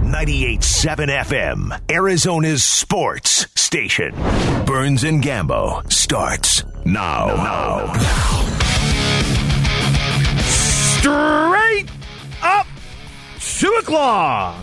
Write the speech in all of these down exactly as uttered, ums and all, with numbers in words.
ninety-eight point seven F M, Arizona's sports station. Burns and Gambo starts now. now. Straight up two o'clock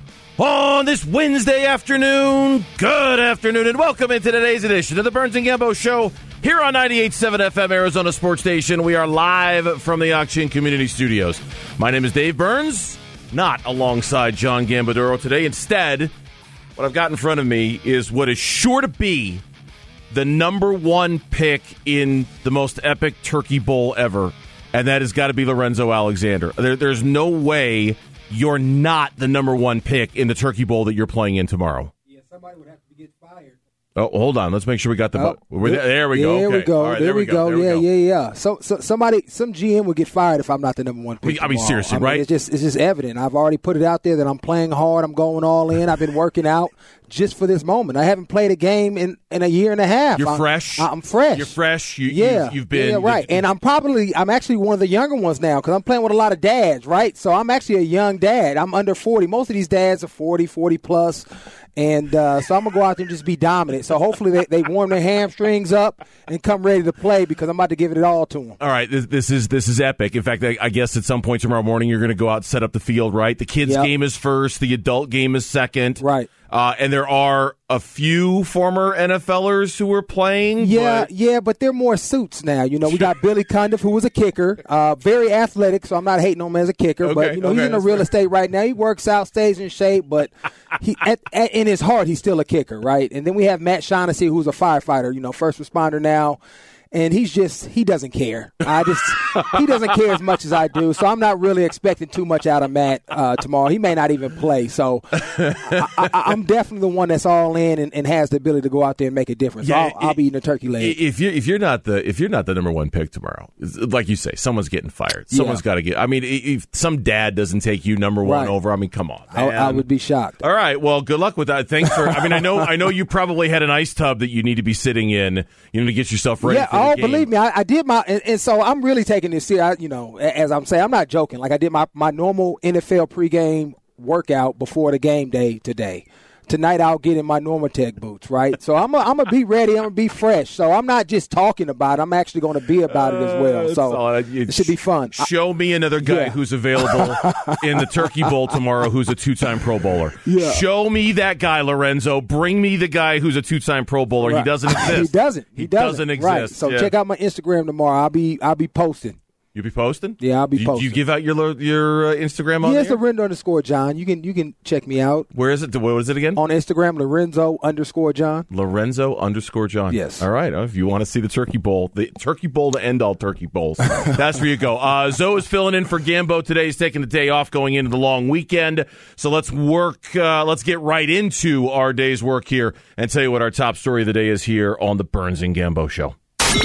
on this Wednesday afternoon. Good afternoon and welcome into today's edition of the Burns and Gambo Show here on ninety-eight point seven F M, Arizona Sports Station. We are live from the Auction Community Studios. My name is Dave Burns, not alongside John Gambadoro today. Instead, what I've got in front of me is what is sure to be the number one pick in the most epic Turkey Bowl ever, and that has got to be Lorenzo Alexander. There, there's no way you're not the number one pick in the Turkey Bowl that you're playing in tomorrow. Yeah, somebody would have to get fired. Oh, hold on. Let's make sure we got the. Oh, we're there, there we go. There okay. we go. Right, there, there we go. go. Yeah, we go. yeah, yeah. So, so somebody, some G M would get fired if I'm not the number one pick. I mean, tomorrow. seriously, I mean, right? It's just, it's just evident. I've already put it out there that I'm playing hard. I'm going all in. I've been working out just for this moment. I haven't played a game in, in a year and a half. You're I'm, fresh. I'm fresh. You're fresh. You, yeah, you've, you've been. Yeah, right. And I'm probably, I'm actually one of the younger ones now because I'm playing with a lot of dads, right? So I'm actually a young dad. I'm under forty. Most of these dads are forty, forty plus. And uh, so I'm going to go out there and just be dominant. So hopefully they, they warm their hamstrings up and come ready to play because I'm about to give it all to them. All right, this, this is this is epic. In fact, I, I guess at some point tomorrow morning you're going to go out and set up the field, right? The kids' Yep. game is first. The adult game is second. Right. Uh, and there are a few former NFLers who are playing. Yeah, but... yeah, but they're more suits now. You know, we got Billy Cundiff, who was a kicker, uh, very athletic, so I'm not hating on him as a kicker. Okay, but, you know, okay, he's in the real fair. estate right now. He works out, stays in shape, but he at, at, in his heart, he's still a kicker, right? And then we have Matt Shaughnessy, who's a firefighter, you know, first responder now. And he's just, he doesn't care. I just, he doesn't care as much as I do. So I'm not really expecting too much out of Matt uh, tomorrow. He may not even play. So I, I, I'm definitely the one that's all in and, and has the ability to go out there and make a difference. Yeah, so I'll, I'll be eating a turkey leg. If you if you're not the if you're not the number one pick tomorrow, like you say, someone's getting fired. Someone's Yeah. got to get. I mean, if some dad doesn't take you number one Right. over, I mean, come on, I, man. I would be shocked. All right. Well, good luck with that. Thanks for. I mean, I know. I know you probably had an ice tub that you need to be sitting in. You know, to get yourself ready. Yeah. for the Oh, game. believe me, I, I did my, and, and so I'm really taking this serious. You know, as I'm saying, I'm not joking. Like I did my my normal N F L pregame workout before the game day today. Tonight I'll get in my Normatec boots, right? So I'm I'm gonna be ready. I'm gonna be fresh. So I'm not just talking about it. I'm actually going to be about it as well. Uh, So all- it should be fun. Show me another guy Yeah. who's available in the Turkey Bowl tomorrow who's a two-time Pro Bowler. Yeah. Show me that guy, Lorenzo. Bring me the guy who's a two-time Pro Bowler. He Right. doesn't exist. he doesn't. He, He doesn't. doesn't exist. Right. So Yeah. check out my Instagram tomorrow. I'll be I'll be posting. You be posting? Yeah, I'll be Do you, posting. Do you give out your lo- your uh, Instagram on Yeah, it's there? Lorenzo underscore John. You can you can check me out Where is it? What was it again? on Instagram. Lorenzo underscore John. Lorenzo underscore John. Yes. All right. Uh, if you want to see the Turkey Bowl, the Turkey Bowl to end all Turkey Bowls, that's where you go. Uh, Zoe is filling in for Gambo today. He's taking the day off going into the long weekend. So let's work. Uh, let's get right into our day's work here and tell you what our top story of the day is here on the Burns and Gambo Show.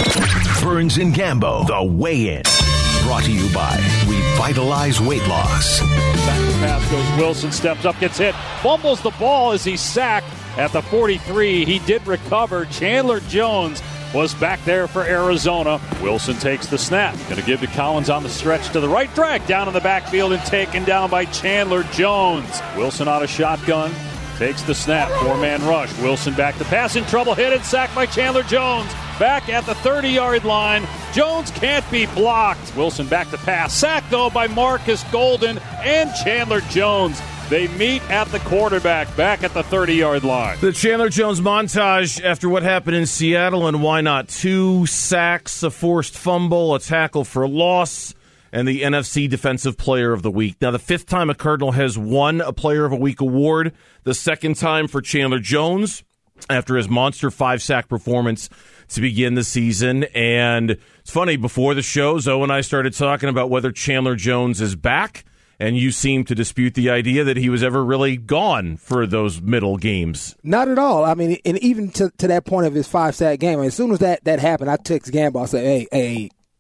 Burns and Gambo, the weigh-in. Brought to you by Revitalize Weight Loss. Back to pass goes Wilson, steps up, gets hit, fumbles the ball as he's sacked at the forty-three. He did recover. Chandler Jones was back there for Arizona. Wilson takes the snap. Going to give to Collins on the stretch to the right. Drag down in the backfield and taken down by Chandler Jones. Wilson out of shotgun. Takes the snap. Four-man rush. Wilson back to pass, in trouble. Hit and sacked by Chandler Jones. Back at the thirty-yard line. Jones can't be blocked. Wilson back to pass. Sacked, though, by Marcus Golden and Chandler Jones. They meet at the quarterback, back at the thirty-yard line. The Chandler Jones montage after what happened in Seattle, and why not? Two sacks, a forced fumble, a tackle for loss, and the N F C Defensive Player of the Week. Now, the fifth time a Cardinal has won a Player of the Week award, the second time for Chandler Jones after his monster five-sack performance to begin the season. And it's funny, before the show, Zoe and I started talking about whether Chandler Jones is back, and you seem to dispute the idea that he was ever really gone for those middle games. Not at all. I mean, and even to, to that point of his five-sack game, I mean, as soon as that, that happened, I text Gamble. I said, hey, hey,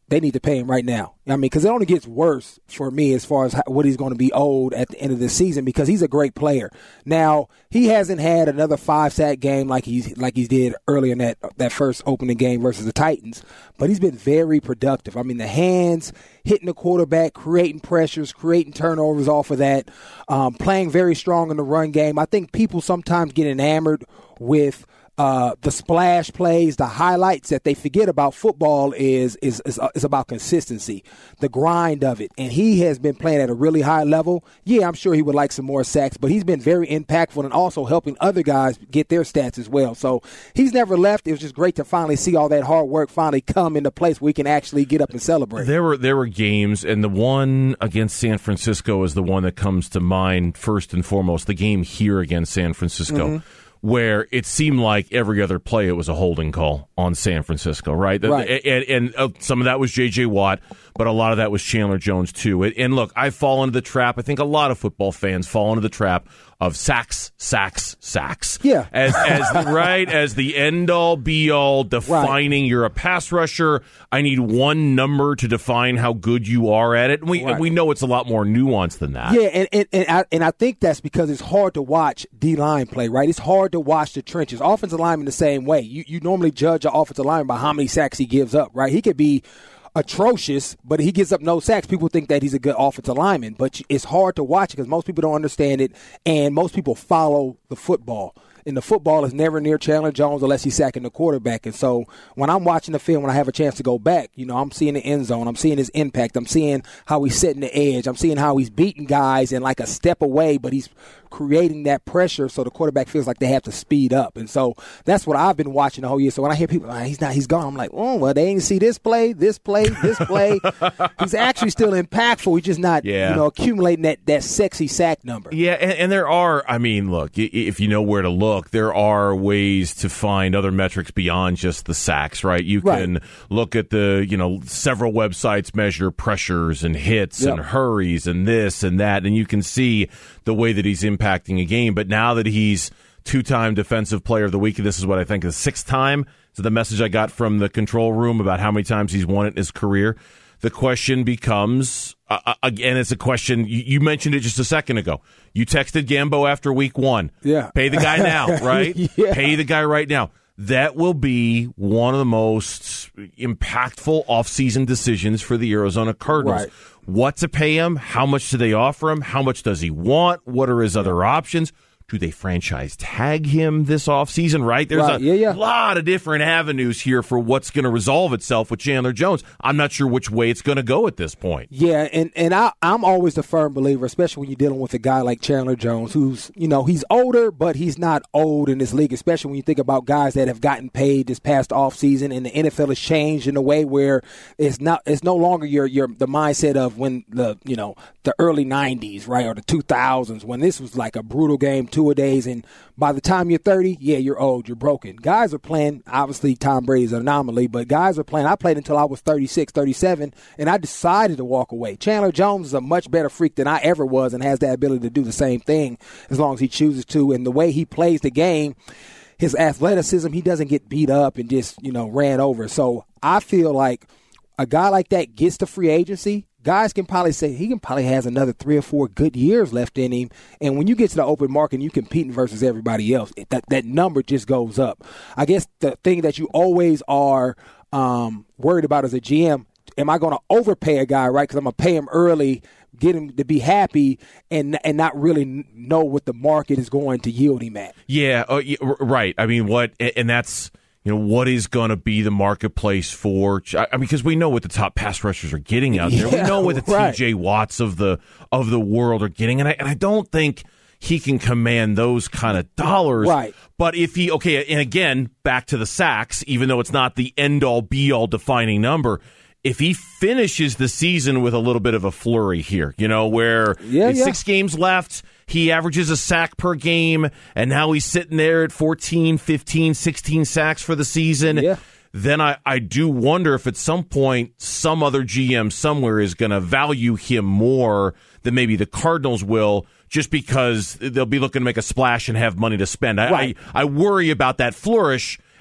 they need to pay him right now. I mean, because it only gets worse for me as far as how, what he's going to be owed at the end of the season, because he's a great player. Now, he hasn't had another five-sack game like he's like he did earlier in that that first opening game versus the Titans, but he's been very productive. I mean, the hands, hitting the quarterback, creating pressures, creating turnovers off of that, um, playing very strong in the run game. I think people sometimes get enamored with Uh, the splash plays, the highlights, that they forget about football is, is is is about consistency, the grind of it. And he has been playing at a really high level. Yeah, I'm sure he would like some more sacks, but he's been very impactful and also helping other guys get their stats as well. So he's never left. It was just great to finally see all that hard work finally come into place where we can actually get up and celebrate. There were there were games, and the one against San Francisco is the one that comes to mind first and foremost, the game here against San Francisco. Mm-hmm. Where it seemed like every other play it was a holding call on San Francisco, right? right. And, and uh, some of that was J J. Watt, but a lot of that was Chandler Jones, too. And look, I fall into the trap. I think a lot of football fans fall into the trap of sacks, sacks, sacks. Yeah. As, as the, right, as the end-all, be-all, defining right. You're a pass rusher. I need one number to define how good you are at it. And we, right. and we know it's a lot more nuanced than that. Yeah, and, and, and, I, and I think that's because it's hard to watch D-line play, right? It's hard to watch the trenches. Offensive lineman the same way. You, you normally judge an offensive lineman by how many sacks he gives up, right? He could be atrocious, but he gives up no sacks. People think that he's a good offensive lineman, but it's hard to watch because most people don't understand it, and most people follow the football. And the football is never near Chandler Jones unless he's sacking the quarterback. And so when I'm watching the film, when I have a chance to go back, you know, I'm seeing the end zone. I'm seeing his impact. I'm seeing how he's setting the edge. I'm seeing how he's beating guys in like a step away, but he's creating that pressure so the quarterback feels like they have to speed up. And so that's what I've been watching the whole year. So when I hear people, oh, he's not, he's gone, I'm like, oh, well, they ain't see this play, this play, this play. He's actually still impactful. He's just not, yeah. you know, accumulating that, that sexy sack number. Yeah, and, and there are, I mean, look, if you know where to look, there are ways to find other metrics beyond just the sacks, right? You can right. look at the, you know, several websites measure pressures and hits yep. and hurries and this and that, and you can see the way that he's impacting a game. But now that he's two-time Defensive Player of the Week, and this is what I think is sixth time, so the message I got from the control room about how many times he's won it in his career, the question becomes, uh, again, it's a question, you, you mentioned it just a second ago. You texted Gambo after week one. Yeah. Pay the guy now, right? yeah. Pay the guy right now. That will be one of the most impactful offseason decisions for the Arizona Cardinals. Right. What to pay him? How much do they offer him? How much does he want? What are his other options? Do they franchise tag him this offseason, right? There's right. a yeah, yeah. lot of different avenues here for what's going to resolve itself with Chandler Jones. I'm not sure which way it's going to go at this point. Yeah, and, and I, I'm always a firm believer, especially when you're dealing with a guy like Chandler Jones, who's, you know, he's older, but he's not old in this league, especially when you think about guys that have gotten paid this past offseason, and the N F L has changed in a way where it's not it's no longer your your the mindset of when the, you know, the early nineties, right, or the two thousands, when this was like a brutal game, two-a-days, and by the time you're thirty, yeah, you're old, you're broken. Guys are playing, obviously Tom Brady's an anomaly, but guys are playing. I played until I was thirty-six, thirty-seven, and I decided to walk away. Chandler Jones is a much better freak than I ever was and has the ability to do the same thing as long as he chooses to, and the way he plays the game, his athleticism, he doesn't get beat up and just, you know, ran over. So I feel like a guy like that gets to free agency, guys can probably say he can probably has another three or four good years left in him. And when you get to the open market and you competing versus everybody else, that, that number just goes up. I guess the thing that you always are um, worried about as a G M, am I going to overpay a guy, right? Because I'm going to pay him early, get him to be happy, and and not really know what the market is going to yield him at. Yeah, uh, yeah right. I mean, what, and that's, you know, what is going to be the marketplace for? I mean, because we know what the top pass rushers are getting out there. Yeah, we know what the right. T J Watts of the of the world are getting, and I and I don't think he can command those kind of dollars. Right. But if he okay, and again, back to the sacks, even though it's not the end all be all defining number. If he finishes the season with a little bit of a flurry here, you know, where yeah, yeah. six games left, he averages a sack per game, and now he's sitting there at fourteen, fifteen, sixteen sacks for the season, yeah. then I, I do wonder if at some point some other G M somewhere is going to value him more than maybe the Cardinals will, just because they'll be looking to make a splash and have money to spend. I, right. I, I worry about that flourish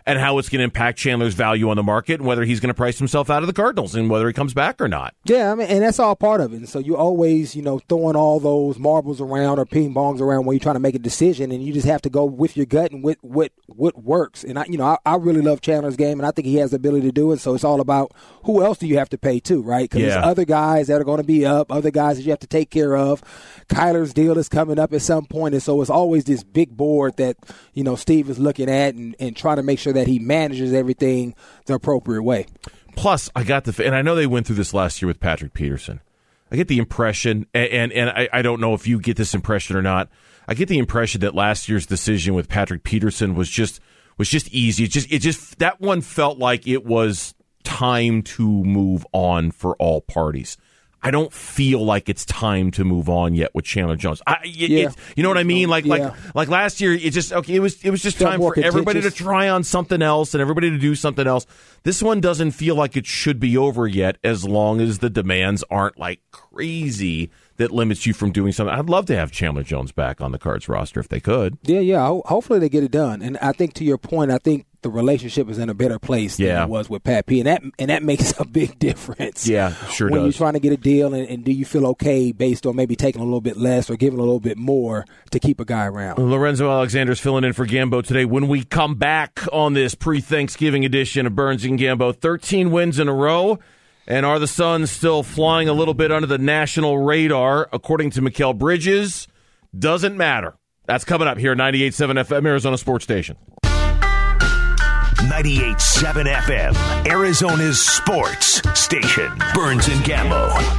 and how it's going to impact Chandler's value on the market and whether he's going to price himself out of the Cardinals and whether he comes back or not. Yeah, I mean, and that's all part of it. And so you're always, you know, throwing all those marbles around or ping bongs around when you're trying to make a decision, and you just have to go with your gut and with what what works. And I, you know, I, I really love Chandler's game, and I think he has the ability to do it. So it's all about who else do you have to pay to, right? Because Yeah. there's other guys that are going to be up, other guys that you have to take care of. Kyler's deal is coming up at some point, and so it's always this big board that, you know, Steve is looking at and, and trying to make sure that he manages everything the appropriate way. Plus, I got the, and I know they went through this last year with Patrick Peterson. I get the impression, and and, and I, I don't know if you get this impression or not. I get the impression that last year's decision with Patrick Peterson was just was just easy. It just it just that one felt like it was time to move on for all parties. I don't feel like it's time to move on yet with Chandler Jones. I, it, Yeah. it, you know what I mean? Like Yeah. like like last year, it just okay. It was it was just Felt time more for everybody to contentious. try on something else and everybody to do something else. This one doesn't feel like it should be over yet, as long as the demands aren't like crazy that limits you from doing something. I'd love to have Chandler Jones back on the Cards roster if they could. Yeah, yeah. Ho- hopefully they get it done. And I think to your point, I think the relationship is in a better place Yeah. than it was with Pat P. And that and that makes a big difference. Yeah, sure when does. you're trying to get a deal, and, and do you feel okay based on maybe taking a little bit less or giving a little bit more to keep a guy around? Lorenzo Alexander's filling in for Gambo today. When we come back on this pre-Thanksgiving edition of Burns and Gambo, thirteen wins in a row. And are the Suns still flying a little bit under the national radar? According to Mikal Bridges, doesn't matter. That's coming up here at ninety-eight point seven F M, Arizona Sports Station. ninety-eight point seven F M, Arizona's sports station. Burns and Gambo.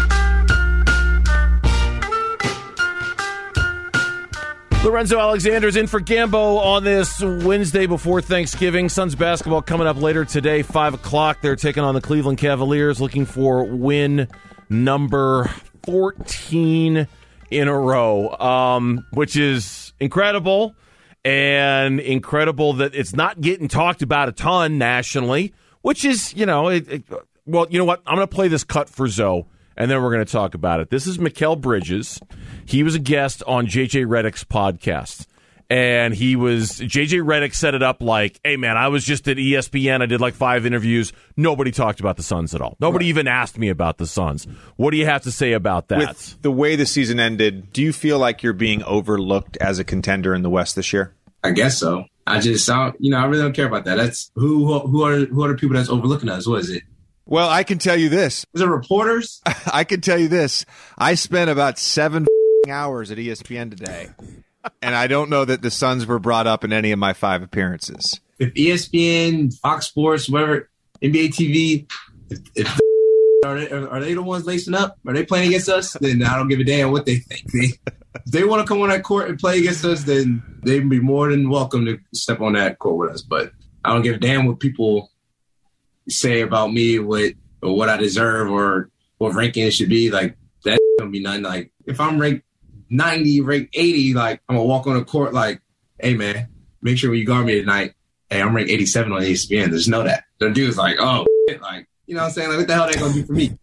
Lorenzo Alexander's in for Gambo on this Wednesday before Thanksgiving. Suns basketball coming up later today, five o'clock. They're taking on the Cleveland Cavaliers, looking for win number fourteen in a row, um, which is incredible, and incredible that it's not getting talked about a ton nationally, which is, you know, it, it, well, you know what? I'm going to play this cut for Zoe, and then we're going to talk about it. This is Mikal Bridges. He was a guest on J J Redick's podcast, and he was J J Redick set it up like, hey, man, I was just at E S P N. I did like five interviews. Nobody talked about the Suns at all. Nobody right. even asked me about the Suns. What do you have to say about that? With the way the season ended, do you feel like you're being overlooked as a contender in the West this year? I guess so. I just, I you know, I really don't care about that. That's who, who, who are who are the people that's overlooking us? What is it? Well, I can tell you this. Is it reporters? I can tell you this. I spent about seven hours at E S P N today, and I don't know that the Suns were brought up in any of my five appearances. If E S P N, Fox Sports, whatever, N B A T V, if, if are, they, are they the ones lacing up? Are they playing against us? Then I don't give a damn what they think. They, if they want to come on that court and play against us, then they'd be more than welcome to step on that court with us. But I don't give a damn what people say about me, what or what I deserve, or what ranking it should be. Like, that don't be nothing. Like, if I'm ranked ninety, ranked eighty, like, I'm gonna walk on the court like, hey man, make sure when you guard me tonight, hey, I'm ranked eighty-seven on E S P N. Just know that. The dude's like, oh, shit. Like, you know what I'm saying? Like, what the hell are they gonna do for me?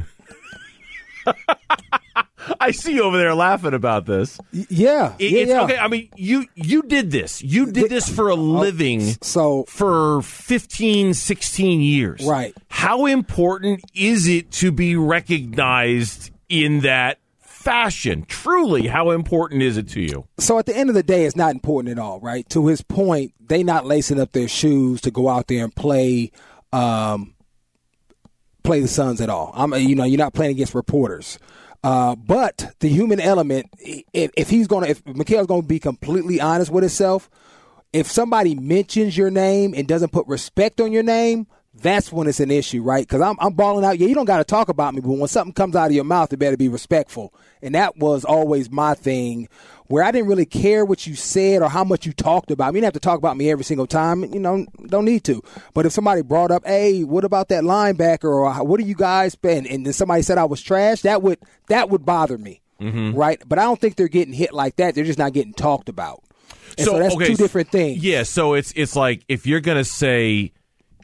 I see you over there laughing about this. Yeah, It- yeah, it's, yeah. Okay, I mean, you you did this. You did this for a living So for fifteen, sixteen years. Right. How important is it to be recognized in that fashion? Truly, how important is it to you? So at the end of the day, it's not important at all, right? To his point, they not lacing up their shoes to go out there and play, um, play the Suns at all. I'm, you know, you're not playing against reporters. Uh, but the human element, if, if he's gonna, if Mikal's gonna be completely honest with himself, if somebody mentions your name and doesn't put respect on your name, that's when it's an issue, right? Because I'm, I'm balling out. Yeah, you don't got to talk about me, but when something comes out of your mouth, it better be respectful. And that was always my thing, where I didn't really care what you said or how much you talked about me. You didn't have to talk about me every single time. You know, don't need to. But if somebody brought up, hey, what about that linebacker, or what do you guys spend? And then somebody said I was trash, that would that would bother me, mm-hmm. right? But I don't think they're getting hit like that. They're just not getting talked about. And so, so that's okay, two different things. Yeah, so it's it's like if you're going to say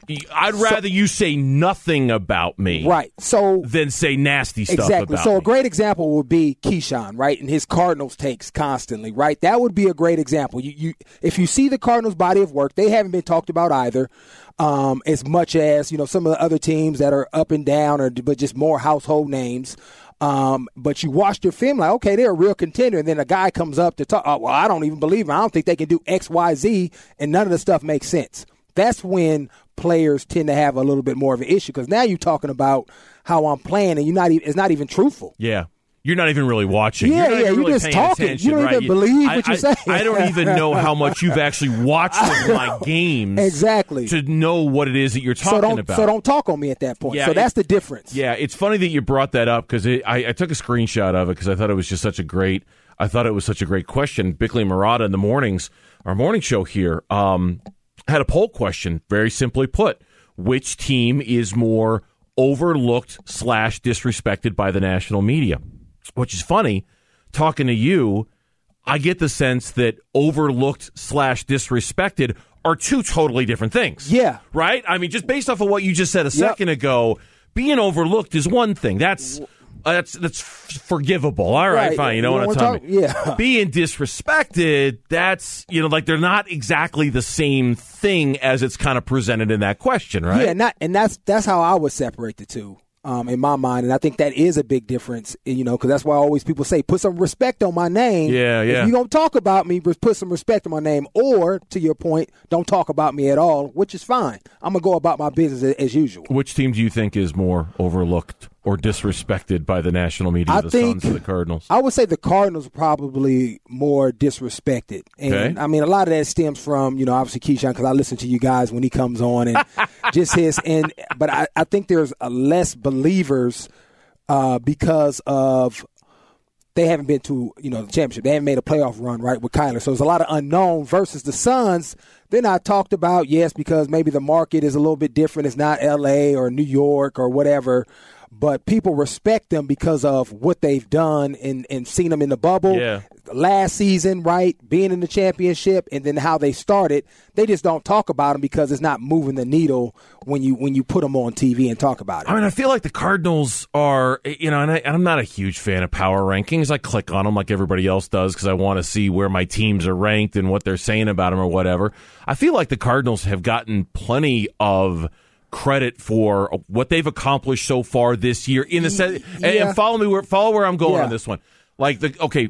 I'd rather so, you say nothing about me, right? So than say nasty stuff exactly. about so me. A great example would be Keyshawn, right, and his Cardinals takes constantly, right? That would be a great example. You, you, if you see the Cardinals' body of work, they haven't been talked about either, um, as much as you know some of the other teams that are up and down, or but just more household names. Um, but you watch their film like, okay, they're a real contender, and then a guy comes up to talk. Oh, well, I don't even believe him. I don't think they can do X, Y, Z, and none of the stuff makes sense. That's when players tend to have a little bit more of an issue because now you're talking about how I'm playing, and you're not. Even, it's not even truthful. Yeah. You're not even really watching. Yeah, you're yeah, really you're just talking. Attention, you don't right? even believe I, what you're I, saying. I don't even know how much you've actually watched of my games. Exactly. To know what it is that you're talking so don't, about. So don't talk on me at that point. Yeah, so that's the difference. Yeah, it's funny that you brought that up because I, I took a screenshot of it because I thought it was just such a great. I thought it was such a great question. Bickley and Murata in the mornings, our morning show here, um, had a poll question. Very simply put, which team is more overlooked slash disrespected by the national media? Which is funny, talking to you, I get the sense that overlooked slash disrespected are two totally different things. Yeah. Right? I mean, just based off of what you just said a second yep. ago, being overlooked is one thing. That's uh, that's that's forgivable. All right, right. fine. You know you what I'm talking about. Yeah. Being disrespected, that's, you know, like they're not exactly the same thing as it's kind of presented in that question, right? Yeah, not, and that's that's how I would separate the two. Um, in my mind, and I think that is a big difference, you know, because that's why always people say, put some respect on my name. Yeah, yeah. If you don't talk about me, but put some respect on my name, or, to your point, don't talk about me at all, which is fine. I'm going to go about my business as, as usual. Which team do you think is more overlooked or disrespected by the national media, I the think, Suns or the Cardinals? I would say the Cardinals are probably more disrespected. And, okay. I mean, a lot of that stems from, you know, obviously Keyshawn, because I listen to you guys when he comes on, and just his, and but I, I think there's a less believers uh, because of they haven't been to, you know, the championship. They haven't made a playoff run, right, with Kyler. So there's a lot of unknown versus the Suns. They're not talked about, yes, because maybe the market is a little bit different. It's not L A or New York or whatever. But people respect them because of what they've done and, and seen them in the bubble yeah. last season, right, being in the championship, and then how they started. They just don't talk about them because it's not moving the needle when you when you put them on T V and talk about it. I mean, I feel like the Cardinals are, you know, and, I, and I'm not a huge fan of power rankings. I click on them like everybody else does because I want to see where my teams are ranked and what they're saying about them or whatever. I feel like the Cardinals have gotten plenty of credit for what they've accomplished so far this year in the sense, yeah. and, and follow me where follow where I'm going yeah. on this one. Like the okay,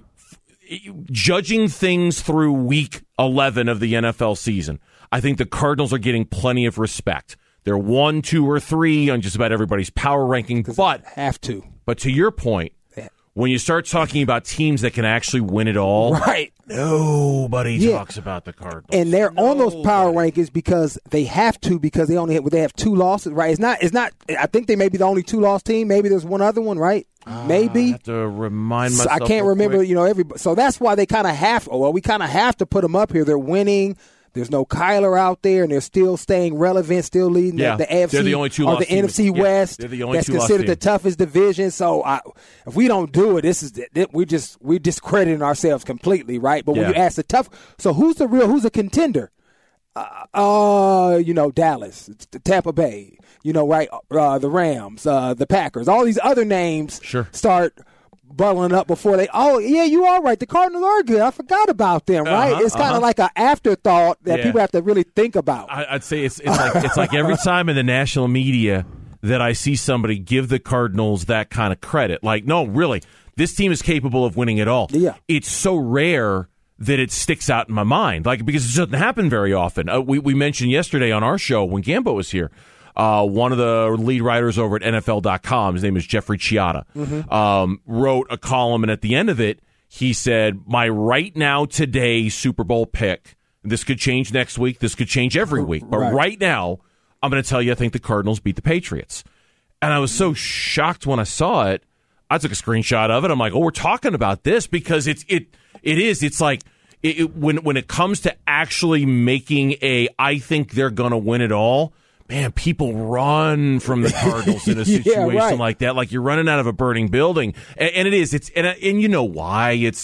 f- judging things through week eleven of the N F L season, I think the Cardinals are getting plenty of respect. They're one, two, or three on just about everybody's power ranking, but have to. But to your point, yeah. when you start talking about teams that can actually win it all, right? Nobody yeah. talks about the Cardinals, and they're Nobody. on those power rankings because they have to because they only have, they have two losses, right? It's not. It's not. I think they may be the only two loss team. Maybe there's one other one, right? Uh, Maybe. I have to remind myself. I can't remember. Quick. You know, every so that's why they kind of have. Well, we kind of have to put them up here. They're winning. There's no Kyler out there, and they're still staying relevant, still leading yeah, the, the A F C they're the only two or lost the teams. N F C yeah, West. They're the only that's two considered the lost toughest division. So I, if we don't do it, this is we just we're discrediting ourselves completely, right? But when yeah. you ask the tough, so who's the real? Who's a contender? Uh, uh you know, Dallas, Tampa Bay, you know, right? Uh, the Rams, uh, the Packers, all these other names sure. start bubbling up before they, oh, yeah, you are right. The Cardinals are good. I forgot about them, right? Uh-huh, it's kind of uh-huh. like an afterthought that yeah. people have to really think about. I, I'd say it's, it's, like, it's like every time in the national media that I see somebody give the Cardinals that kind of credit. Like, no, really, this team is capable of winning it all. Yeah. It's so rare that it sticks out in my mind, like because it doesn't happen very often. Uh, we, we mentioned yesterday on our show when Gambo was here, Uh, one of the lead writers over at N F L dot com, his name is Jeffrey Chioda, mm-hmm. um, wrote a column, and at the end of it, he said, my right now, today Super Bowl pick, this could change next week, this could change every week, but right, right now, I'm going to tell you I think the Cardinals beat the Patriots. And I was so shocked when I saw it, I took a screenshot of it. I'm like, oh, we're talking about this because it's it it is. It's like it, it, when when it comes to actually making a, I think they're going to win it all, man, people run from the Cardinals in a situation yeah, right. like that, like you're running out of a burning building. And, and it is. It's and, and you know why. It's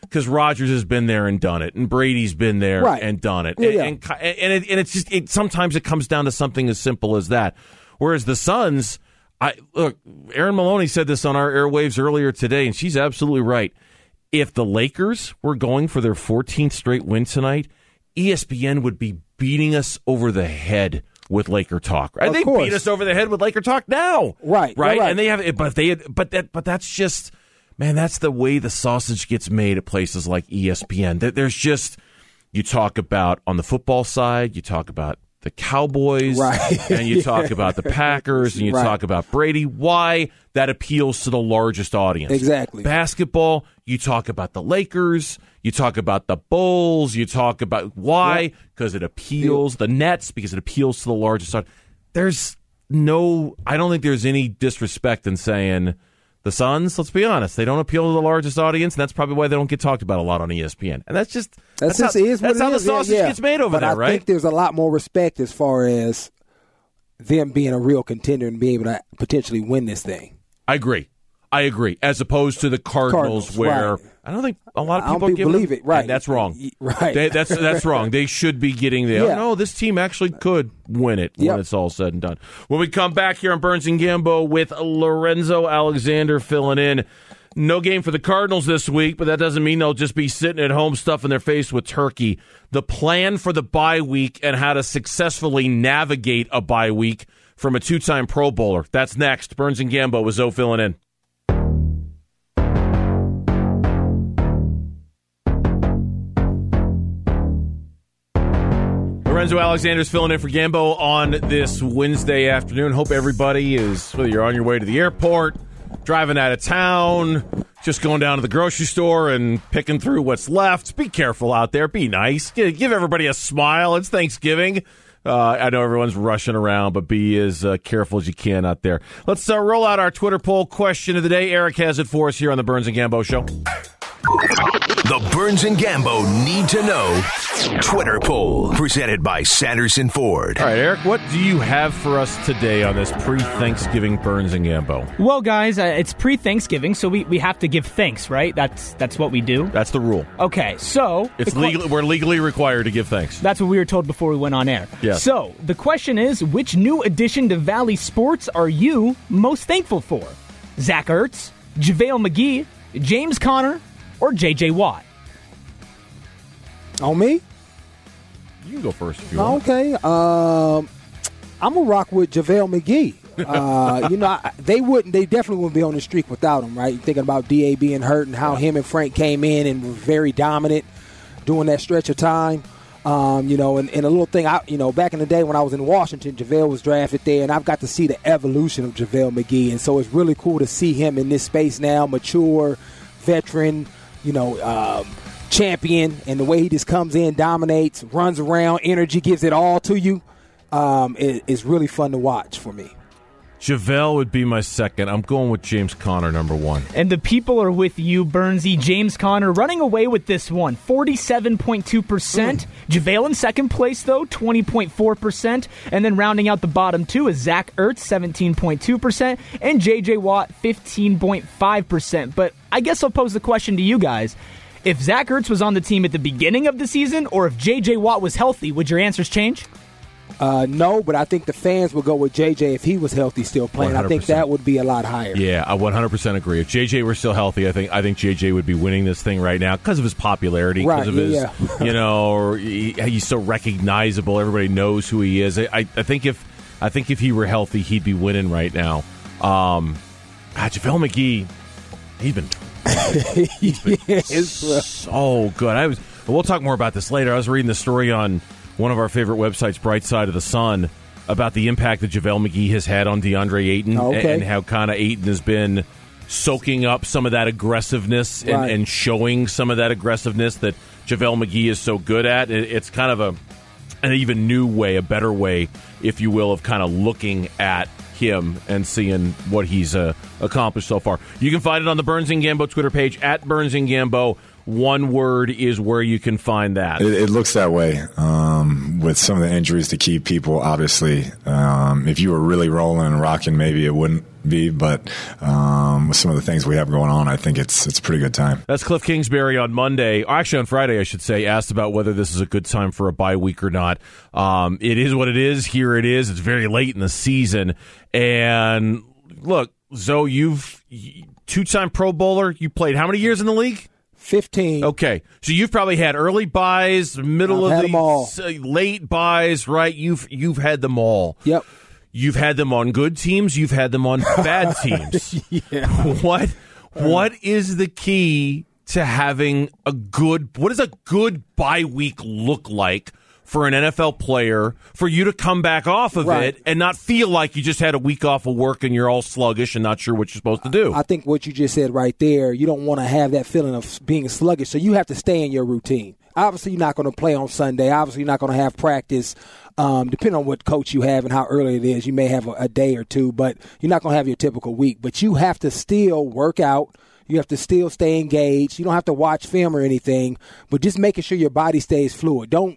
because Rodgers has been there and done it, and Brady's been there right. and done it. Yeah, and, yeah. and, and, it, and it's just it, sometimes it comes down to something as simple as that. Whereas the Suns, I look, Aaron Maloney said this on our airwaves earlier today, and she's absolutely right. If the Lakers were going for their fourteenth straight win tonight, E S P N would be beating us over the head with Laker talk. Right? Of They course. beat us over the head with Laker talk now. Right, Right. right. And they have but they but that but that's just man, that's the way the sausage gets made at places like E S P N. There- There's just you talk about on the football side, you talk about the Cowboys, Right. and you talk about the Packers, and you Right. talk about Brady. Why that appeals to the largest audience. Exactly. Basketball, you talk about the Lakers, you talk about the Bulls, you talk about why? Because it appeals. The Nets, because it appeals to the largest audience. There's no, I don't think there's any disrespect in saying the Suns, let's be honest, they don't appeal to the largest audience, and that's probably why they don't get talked about a lot on E S P N. And that's just, That's, that's just how, is what that's it how the is. Yeah, sausage yeah. gets made over but there, I right? think there's a lot more respect as far as them being a real contender and being able to potentially win this thing. I agree. I agree. As opposed to the Cardinals, Cardinals, where right. I don't think a lot of I don't people be- give believe them, it, right. and that's wrong. Y- right. They, that's that's wrong. They should be getting the. Yeah. Oh, no, this team actually could win it Yep. when it's all said and done. When we come back here on Burns and Gambo with Lorenzo Alexander filling in. No game for the Cardinals this week, but that doesn't mean they'll just be sitting at home stuffing their face with turkey. The plan for the bye week and how to successfully navigate a bye week from a two-time Pro Bowler. That's next. Burns and Gambo with Zoe filling in. Lorenzo Alexander's filling in for Gambo on this Wednesday afternoon. Hope everybody is, whether you're on your way to the airport, driving out of town, just going down to the grocery store and picking through what's left. Be careful out there. Be nice. Give, give everybody a smile. It's Thanksgiving. Uh, I know everyone's rushing around, but be as uh, careful as you can out there. Let's uh, roll out our Twitter poll question of the day. Eric has it for us here on the Burns and Gambo Show. The Burns and Gambo Need to Know Twitter poll, presented by Sanderson Ford. All right, Eric, what do you have for us today on this pre-Thanksgiving Burns and Gambo? Well, guys, uh, it's pre-Thanksgiving, so we, we have to give thanks, right? That's that's what we do. That's the rule. Okay, so It's the que- legal. We're legally required to give thanks. That's what we were told before we went on air. Yes. So the question is, which new addition to Valley Sports are you most thankful for? Zach Ertz, JaVale McGee, James Conner, or J J Watt? On me? You can go first if you want. Okay. Um, I'm going to rock with JaVale McGee. Uh, you know, I, they wouldn't. They definitely wouldn't be on the streak without him, right? You're thinking about D A being hurt and how him and Frank came in and were very dominant during that stretch of time. Um, you know, and, and a little thing, I, you know, back in the day when I was in Washington, JaVale was drafted there, and I've got to see the evolution of JaVale McGee. And so it's really cool to see him in this space now, mature, veteran, you know, um, champion, and the way he just comes in, dominates, runs around, energy, gives it all to you. Um, it, it's really fun to watch for me. JaVale would be my second. I'm going with James Conner, number one. And the people are with you, Burnsy. James Conner running away with this one, forty-seven point two percent. Mm. JaVale in second place, though, twenty point four percent. And then rounding out the bottom two is Zach Ertz, seventeen point two percent, and J J Watt, fifteen point five percent. But I guess I'll pose the question to you guys. If Zach Ertz was on the team at the beginning of the season, or if J J Watt was healthy, would your answers change? Uh, no, but I think the fans would go with J J if he was healthy still playing. one hundred percent. I think that would be a lot higher. Yeah, I one hundred percent agree. If J J were still healthy, I think I think J J would be winning this thing right now because of his popularity, because Right, of his, yeah. you know, or he, he's so recognizable. Everybody knows who he is. I, I, I think if I think if he were healthy, he'd be winning right now. Um, ah, JaVale McGee, he's been, he's been Yes, so good. I was. We'll talk more about this later. I was reading the story on one of our favorite websites, Bright Side of the Sun, about the impact that JaVale McGee has had on DeAndre Ayton, Okay. and, and how kind of Ayton has been soaking up some of that aggressiveness and, Right. and showing some of that aggressiveness that JaVale McGee is so good at. It, it's kind of a an even new way, a better way, if you will, of kind of looking at him and seeing what he's uh, accomplished so far. You can find it on the Burns and Gambo Twitter page, at Burns and Gambo. one word is where you can find that. It, it looks that way um, with some of the injuries to key people, obviously. Um, if you were really rolling and rocking, maybe it wouldn't be, but um, with some of the things we have going on, I think it's it's a pretty good time. That's Cliff Kingsbury on Monday, or actually on Friday, I should say, asked about whether this is a good time for a bye week or not. Um, it is what it is. Here it is. It's very late in the season. And look, Zoe, you've two-time Pro Bowler. You played how many years in the league? fifteen. Okay, so you've probably had early buys, middle I've of had the them all. late buys, right? You've you've had them all. Yep. You've had them on good teams. You've had them on bad teams. Yeah. What What is the key to having a good? What does a good bye week look like for an N F L player for you to come back off of Right. it and not feel like you just had a week off of work and you're all sluggish and not sure what you're supposed to do? I think what you just said right there, you don't want to have that feeling of being sluggish, so you have to stay in your routine. Obviously, you're not going to play on Sunday. Obviously, you're not going to have practice. Um, depending on what coach you have and how early it is, you may have a, a day or two, but you're not going to have your typical week. But you have to still work out. You have to still stay engaged. You don't have to watch film or anything, but just making sure your body stays fluid. Don't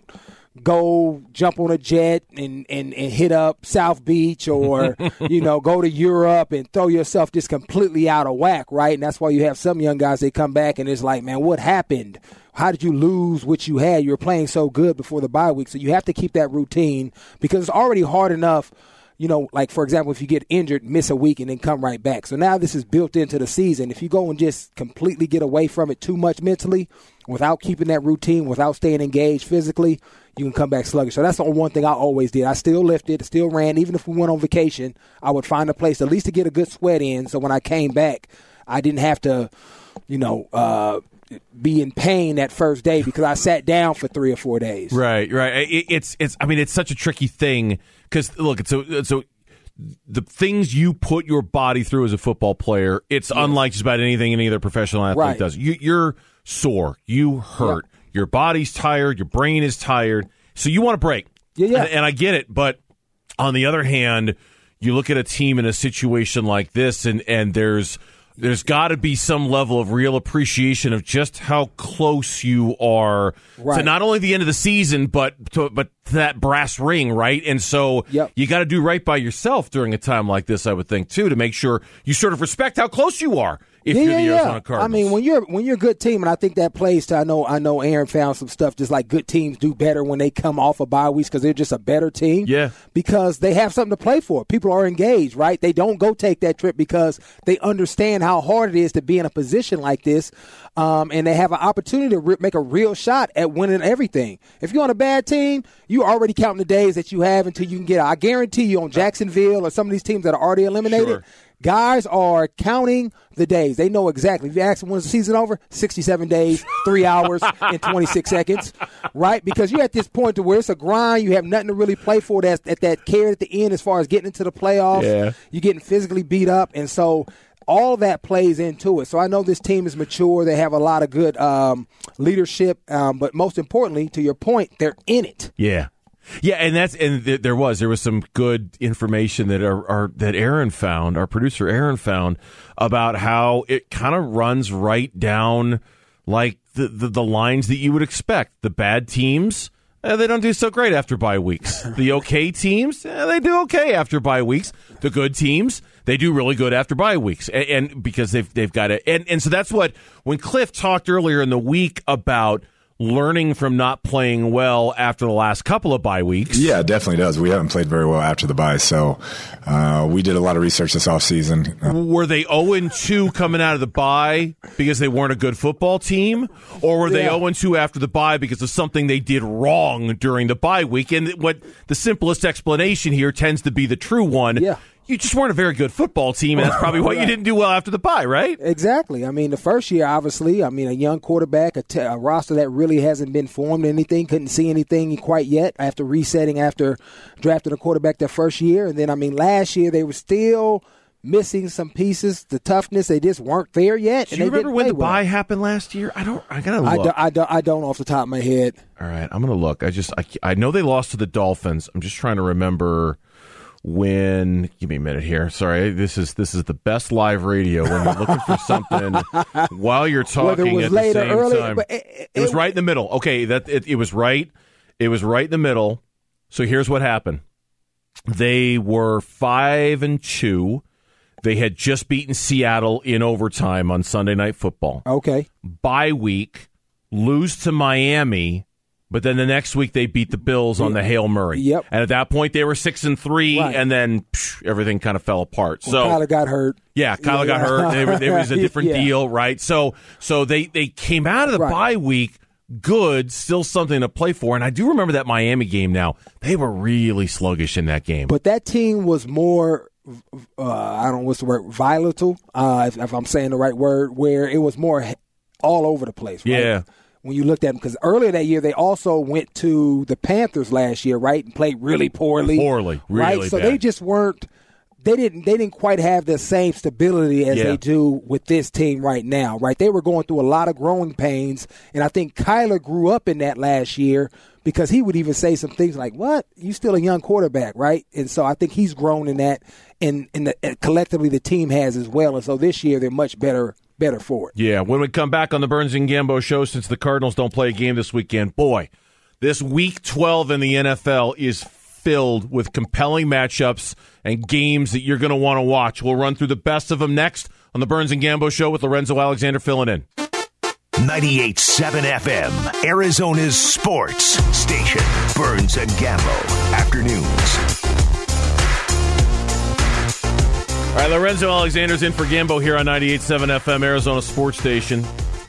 go jump on a jet and, and, and hit up South Beach or, you know, go to Europe and throw yourself just completely out of whack, right? And that's why you have some young guys, they come back and it's like, man, what happened? How did you lose what you had? You were playing so good before the bye week. So you have to keep that routine because it's already hard enough, you know, like, for example, if you get injured, miss a week and then come right back. So now this is built into the season. If you go and just completely get away from it too much mentally without keeping that routine, without staying engaged physically, you can come back sluggish. So that's the one thing I always did. I still lifted, still ran. Even if we went on vacation, I would find a place at least to get a good sweat in. So when I came back, I didn't have to, you know, uh, be in pain that first day because I sat down for three or four days. Right, right. It, it's, it's. I mean, it's such a tricky thing because look, it's a, it's a, the things you put your body through as a football player. It's yes. unlike just about anything any other professional athlete right. does. You, you're sore, you hurt, yeah. your body's tired, your brain is tired, so you want to break. Yeah, yeah. And, and I get it, but on the other hand, you look at a team in a situation like this, and and there's. There's got to be some level of real appreciation of just how close you are right. to not only the end of the season, but to, but to that brass ring, right? And so yep. you got to do right by yourself during a time like this, I would think, too, to make sure you sort of respect how close you are if yeah, you're yeah, the yeah. Arizona Cardinals. I mean, when you're when you're a good team, and I think that plays to, I know I know Aaron found some stuff just like good teams do better when they come off of bye weeks because they're just a better team. Yeah. Because they have something to play for. People are engaged, right? They don't go take that trip because they understand how hard it is to be in a position like this, um, and they have an opportunity to re- make a real shot at winning everything. If you're on a bad team, you're already counting the days that you have until you can get out. I guarantee you on Jacksonville or some of these teams that are already eliminated, sure. guys are counting the days. They know exactly. If you ask them when's the season over, sixty-seven days, three hours, and twenty-six seconds, right? Because you're at this point to where it's a grind. You have nothing to really play for that's at that carrot at the end as far as getting into the playoffs. Yeah. You're getting physically beat up. And so all that plays into it. So I know this team is mature. They have a lot of good um, leadership. Um, but most importantly, to your point, they're in it. Yeah. Yeah, and that's and th- there was there was some good information that our, our that Aaron found, our producer Aaron found about how it kind of runs right down like the, the the lines that you would expect. The bad teams, eh, they don't do so great after bye weeks. The okay teams, eh, they do okay after bye weeks. The good teams, they do really good after bye weeks, and, and because they've they've got it. And and so that's what when Cliff talked earlier in the week about learning from not playing well after the last couple of bye weeks. Yeah, it definitely does. We haven't played very well after the bye, so uh, we did a lot of research this offseason. Uh, were they oh and two coming out of the bye because they weren't a good football team? Or were they yeah. oh and two after the bye because of something they did wrong during the bye week? And what the simplest explanation here tends to be the true one. Yeah. You just weren't a very good football team, and that's probably why you didn't do well after the bye, right? Exactly. I mean, the first year, obviously, I mean, a young quarterback, a, t- a roster that really hasn't been formed anything, couldn't see anything quite yet after resetting after drafting a quarterback their first year. And then, I mean, last year they were still missing some pieces. The toughness, they just weren't there yet. Do and you they remember didn't when the play well. bye happened last year? I don't. I gotta look. I don't, I don't. I don't off the top of my head. All right, I'm gonna look. I just. I, I know they lost to the Dolphins. I'm just trying to remember when give me a minute here. Sorry, this is this is the best live radio when you're looking for something while you're talking it was at late the or same early, time. but it- it- it was right in the middle. Okay, that it, it was right. It was right in the middle. So here's what happened. They were five and two. They had just beaten Seattle in overtime on Sunday Night Football. Okay. Bye week, lose to Miami. But then the next week they beat the Bills on the Hail Murray. Yep. And at that point they were six and three, Right. and then psh, everything kind of fell apart. When so Kyler got hurt. yeah, Kyler got hurt. It, was- it was a different Yeah. deal, right? So so they, they came out of the Right. bye week good, still something to play for. And I do remember that Miami game now. They were really sluggish in that game. But that team was more, uh, I don't know what's the word, volatile, uh, if, if I'm saying the right word, where it was more all over the place, right? Yeah. When you looked at them, because earlier that year they also went to the Panthers last year, right, and played really poorly, Poorly, really right. So bad. they just weren't, they didn't, they didn't quite have the same stability as Yeah. they do with this team right now, right. They were going through a lot of growing pains, and I think Kyler grew up in that last year because he would even say some things like, "What? You still a young quarterback, right?" And so I think he's grown in that, and and the, and collectively the team has as well. And so this year they're much better. better for it. Yeah, when we come back on the Burns and Gambo show, since the Cardinals don't play a game this weekend, boy, this week twelve in the N F L is filled with compelling matchups and games that you're going to want to watch. We'll run through the best of them next on the Burns and Gambo show with Lorenzo Alexander filling in. ninety-eight point seven F M, Arizona's sports station. Burns and Gambo, afternoons. All right, Lorenzo Alexander's in for Gambo here on ninety-eight point seven F M, Arizona Sports Station.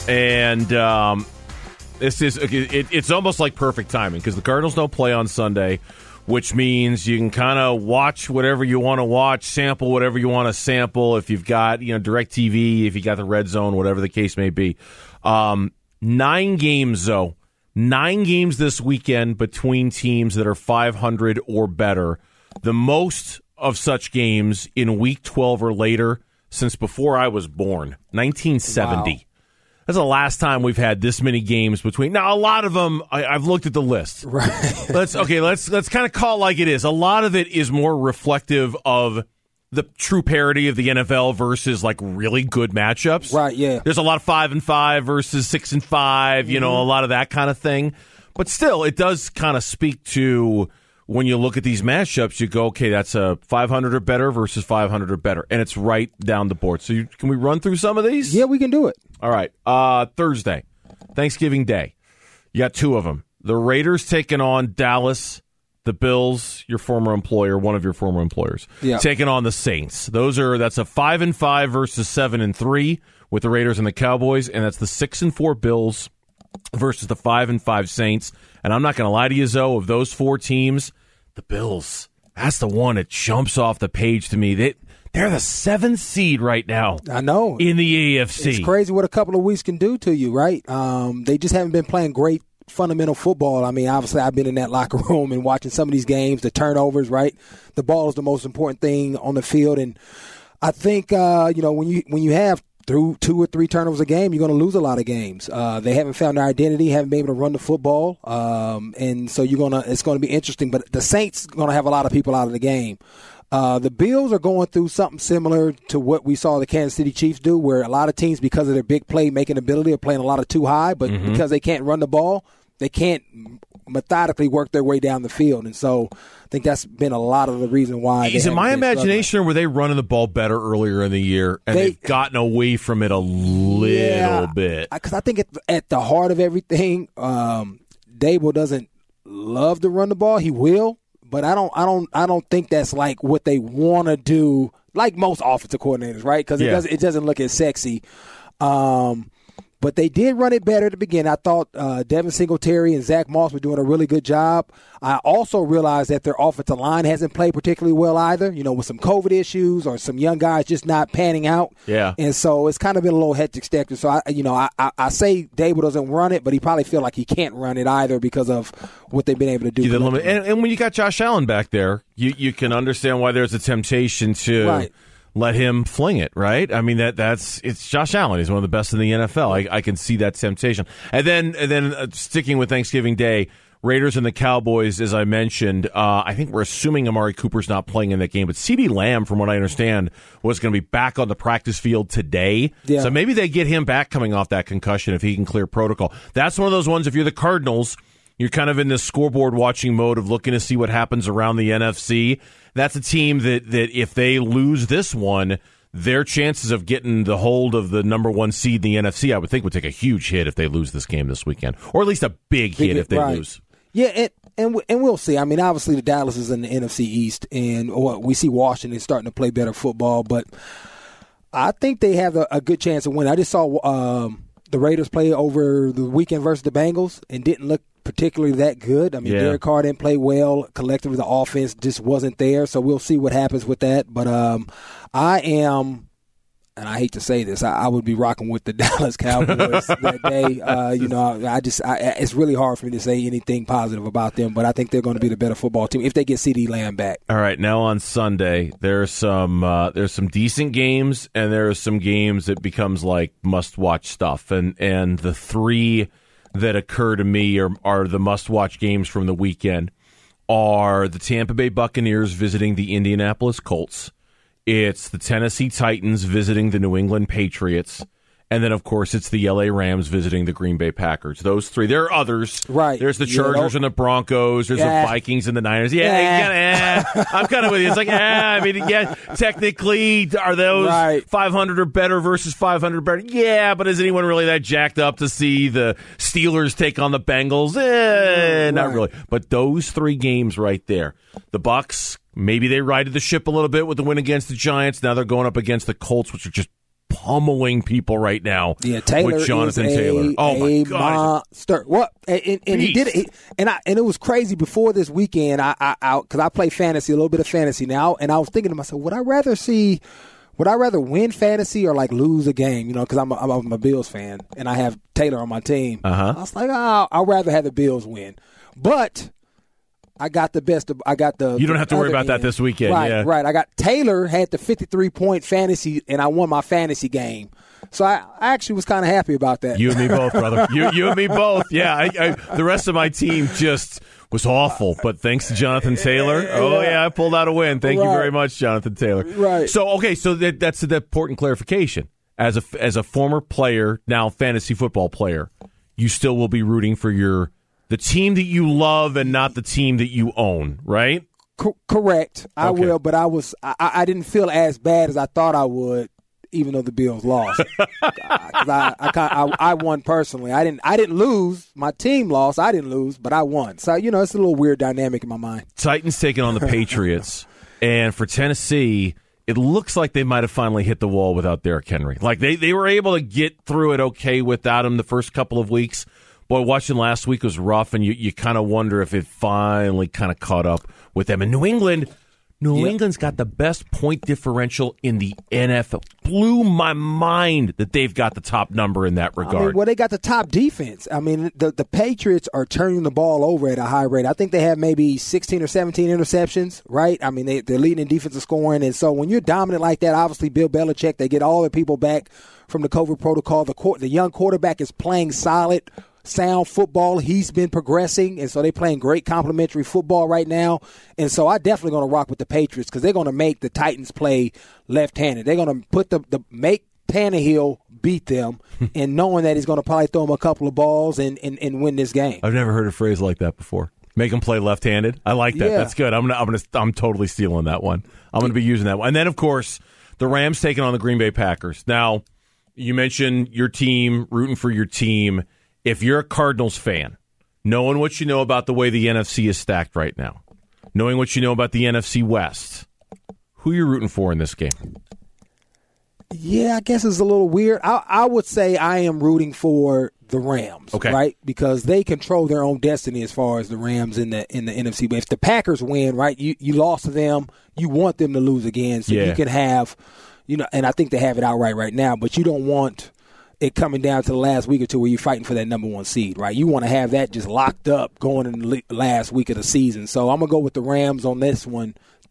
And um, this is it, it's almost like perfect timing because the Cardinals don't play on Sunday, which means you can kind of watch whatever you want to watch, sample whatever you want to sample. If you've got, you know, DirecTV, if you got the Red Zone, whatever the case may be. Um, nine games, though. Nine games this weekend between teams that are five hundred or better. The most of such games in week twelve or later since before I was born, nineteen seventy. Wow. That's the last time we've had this many games between. Now, a lot of them, I, I've looked at the list. Right. let's okay. Let's let's kind of call it like it is. A lot of it is more reflective of the true parity of the N F L versus like really good matchups. Right. Yeah. There's a lot of five and five versus six and five. You mm-hmm. know, a lot of that kind of thing. But still, it does kind of speak to. When you look at these matchups, you go, okay, that's a five hundred or better versus five hundred or better, and it's right down the board. So you, can we run through some of these? Yeah, we can do it. All right. Uh, Thursday, Thanksgiving Day. You got two of them. The Raiders taking on Dallas. The Bills, your former employer, one of your former employers, yeah. taking on the Saints. Those are that's a five and five versus seven and three with the Raiders and the Cowboys, and that's the six and four Bills versus the five and five Saints. And I'm not going to lie to you, Zoe, of those four teams, the Bills, that's the one that jumps off the page to me. They, they're the seventh seed right now. I know. In the A F C. It's crazy what a couple of weeks can do to you, right? Um, they just haven't been playing great fundamental football. I mean, obviously, I've been in that locker room and watching some of these games, the turnovers, right? The ball is the most important thing on the field. And I think, uh, you know, when you when you have through two or three turnovers a game, you're going to lose a lot of games. Uh, they haven't found their identity, haven't been able to run the football, um, and so you're gonna. It's going to be interesting. But the Saints going to have a lot of people out of the game. Uh, the Bills are going through something similar to what we saw the Kansas City Chiefs do, where a lot of teams, because of their big play-making ability, are playing a lot of too high, but mm-hmm. because they can't run the ball, they can't methodically work their way down the field. And so I think that's been a lot of the reason why. Is it my imagination struggling. Or were they running the ball better earlier in the year and they, they've gotten away from it a little yeah, bit? Because I think at, at the heart of everything, um, Dable doesn't love to run the ball. He will, but I don't I don't, I don't think that's like what they want to do, like most offensive coordinators, right? Because it, yeah. doesn't, it doesn't look as sexy. Um But they did run it better at the beginning. I thought uh, Devin Singletary and Zach Moss were doing a really good job. I also realized that their offensive line hasn't played particularly well either, you know, with some COVID issues or some young guys just not panning out. Yeah. And so it's kind of been a little hectic step. So, I, you know, I, I, I say Dable doesn't run it, but he probably feel like he can't run it either because of what they've been able to do. Yeah, and, and when you got Josh Allen back there, you, you can understand why there's a temptation to right. – let him fling it, right? I mean, that that's it's Josh Allen. He's one of the best in the N F L. I, I can see that temptation. And then, and then uh, sticking with Thanksgiving Day, Raiders and the Cowboys, as I mentioned, uh, I think we're assuming Amari Cooper's not playing in that game, but CeeDee Lamb, from what I understand, was going to be back on the practice field today. Yeah. So maybe they get him back coming off that concussion if he can clear protocol. That's one of those ones, if you're the Cardinals, you're kind of in this scoreboard watching mode of looking to see what happens around the N F C. That's a team that, that if they lose this one, their chances of getting the hold of the number one seed in the N F C, I would think, would take a huge hit if they lose this game this weekend, or at least a big, big hit if they right. lose. Yeah, and and, we, and we'll see. I mean, obviously the Dallas is in the N F C East, and well, we see Washington starting to play better football, but I think they have a, a good chance of winning. I just saw um, the Raiders play over the weekend versus the Bengals and didn't look particularly that good. I mean, yeah. Derek Carr didn't play well. Collectively, the offense just wasn't there, so we'll see what happens with that. But um, I am, and I hate to say this, I, I would be rocking with the Dallas Cowboys that day. Uh, you know, I just I, it's really hard for me to say anything positive about them, but I think they're going to be the better football team if they get CeeDee Lamb back. All right, now on Sunday, there's some uh, there's some decent games, and there are some games that becomes like must-watch stuff, and and the three that occur to me are, are the must-watch games from the weekend are the Tampa Bay Buccaneers visiting the Indianapolis Colts. It's the Tennessee Titans visiting the New England Patriots. And then, of course, it's the L A Rams visiting the Green Bay Packers. Those three. There are others. Right. There's the Chargers yeah, and the Broncos. There's yeah. the Vikings and the Niners. Yeah, yeah. you gotta, eh. I'm kind of with you. It's like, yeah, I mean, yeah, technically, are those right. five hundred or better versus five hundred better? Yeah, but is anyone really that jacked up to see the Steelers take on the Bengals? Eh, not right. really. But those three games right there, the Bucs, maybe they righted the ship a little bit with the win against the Giants. Now they're going up against the Colts, which are just pummeling people right now. Yeah, Taylor with Jonathan is a, Taylor. Oh my a God, monster! What? And, and, and he did it. He, and I and it was crazy before this weekend. I I because I, I play fantasy, a little bit of fantasy now, and I was thinking to myself, would I rather see? Would I rather win fantasy or like lose a game? You know, because I'm a, I'm, a, I'm a Bills fan and I have Taylor on my team. Uh-huh. I was like, oh, I'd rather have the Bills win, but I got the best of, I got the. You don't have to worry about end. that this weekend. Right, yeah. right. I got Taylor had the fifty-three point fantasy, and I won my fantasy game. So I, I actually was kind of happy about that. You and me both, brother. you, you and me both. Yeah. I, I, the rest of my team just was awful, but thanks to Jonathan Taylor. Oh yeah, I pulled out a win. Thank right. you very much, Jonathan Taylor. Right. So okay, so that, that's an important clarification. As a as a former player, now fantasy football player, you still will be rooting for your the team that you love and not the team that you own, right? Co- correct. I okay. will, but I was I, I didn't feel as bad as I thought I would, even though the Bills lost. Because I, I, I I won personally. I didn't I didn't lose. My team lost. I didn't lose, but I won. So you know, it's a little weird dynamic in my mind. Titans taking on the Patriots, and for Tennessee, it looks like they might have finally hit the wall without Derrick Henry. Like they they were able to get through it okay without him the first couple of weeks. Boy, watching last week was rough, and you, you kind of wonder if it finally kind of caught up with them. And New England, New yep. England's got the best point differential in the N F L. Blew my mind that they've got the top number in that regard. I mean, well, they got the top defense. I mean, the the Patriots are turning the ball over at a high rate. I think they have maybe sixteen or seventeen interceptions, right? I mean, they, they're leading in defensive scoring. And so when you're dominant like that, obviously Bill Belichick, they get all their people back from the COVID protocol. The, the young quarterback is playing solid, sound football. He's been progressing, and so they're playing great complementary football right now. And so I definitely going to rock with the Patriots because they're going to make the Titans play left-handed. They're going to put the, the make Tannehill beat them, and knowing that he's going to probably throw them a couple of balls and, and, and win this game. I've never heard a phrase like that before. Make them play left-handed. I like that. Yeah. That's good. I'm gonna, I'm gonna, I'm totally stealing that one. I'm going to be using that one. And then, of course, the Rams taking on the Green Bay Packers. Now, you mentioned your team, rooting for your team. If you're a Cardinals fan, knowing what you know about the way the N F C is stacked right now, knowing what you know about the N F C West, who are you rooting for in this game? Yeah, I guess it's a little weird. I, I would say I am rooting for the Rams, okay. right? Because they control their own destiny as far as the Rams in the in the N F C. But if the Packers win, right, you, you lost to them, you want them to lose again. So yeah. you can have, you know, and I think they have it outright right now, but you don't want it coming down to the last week or two where you're fighting for that number one seed, right? You want to have that just locked up going in the last week of the season. So I'm going to go with the Rams on this one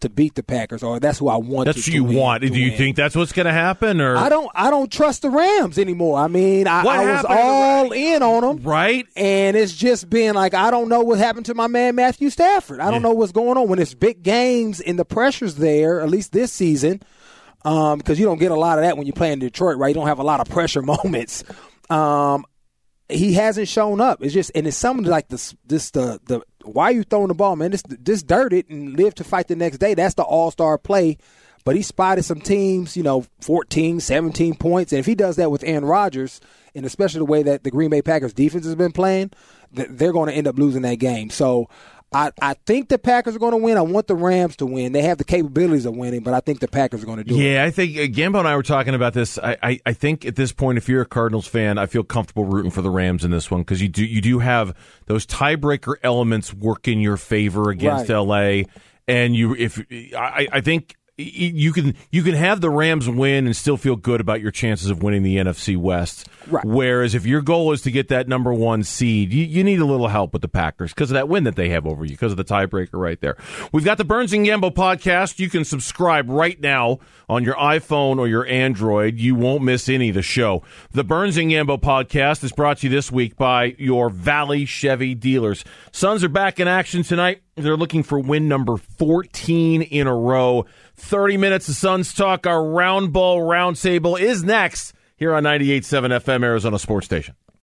to beat the Packers, or that's who I want. That's to, who you to want. win, Do you win. think that's what's going to happen? Or I don't. I don't trust the Rams anymore. I mean, I, What I was happened to the all Rams? in on them, right? and it's just been like I don't know what happened to my man Matthew Stafford. I don't Yeah. know what's going on when it's big games and the pressure's there. At least this season, because um, you don't get a lot of that when you play in Detroit, right? You don't have a lot of pressure moments. Um, he hasn't shown up. It's just, and it's something like this. This the the why are you throwing the ball, man? This this dirt it and live to fight the next day. That's the all star play. But he spotted some teams, you know, fourteen, seventeen points, and if he does that with Aaron Rodgers, and especially the way that the Green Bay Packers defense has been playing, they're going to end up losing that game. So I, I think the Packers are going to win. I want the Rams to win. They have the capabilities of winning, but I think the Packers are going to do yeah, it. Yeah, I think uh, Gambo and I were talking about this. I, I, I think at this point, if you're a Cardinals fan, I feel comfortable rooting for the Rams in this one because you do you do have those tiebreaker elements work in your favor against Right. L A, and you if I, I think. You can you can have the Rams win and still feel good about your chances of winning the N F C West. Right. Whereas if your goal is to get that number one seed, you, you need a little help with the Packers because of that win that they have over you, because of the tiebreaker right there. We've got the Burns and Gambo podcast. You can subscribe right now on your iPhone or your Android. You won't miss any of the show. The Burns and Gambo podcast is brought to you this week by your Valley Chevy dealers. Suns are back in action tonight. They're looking for win number fourteen in a row. thirty minutes of Suns talk. Our Round Ball Roundtable is next here on ninety-eight point seven F M, Arizona Sports Station.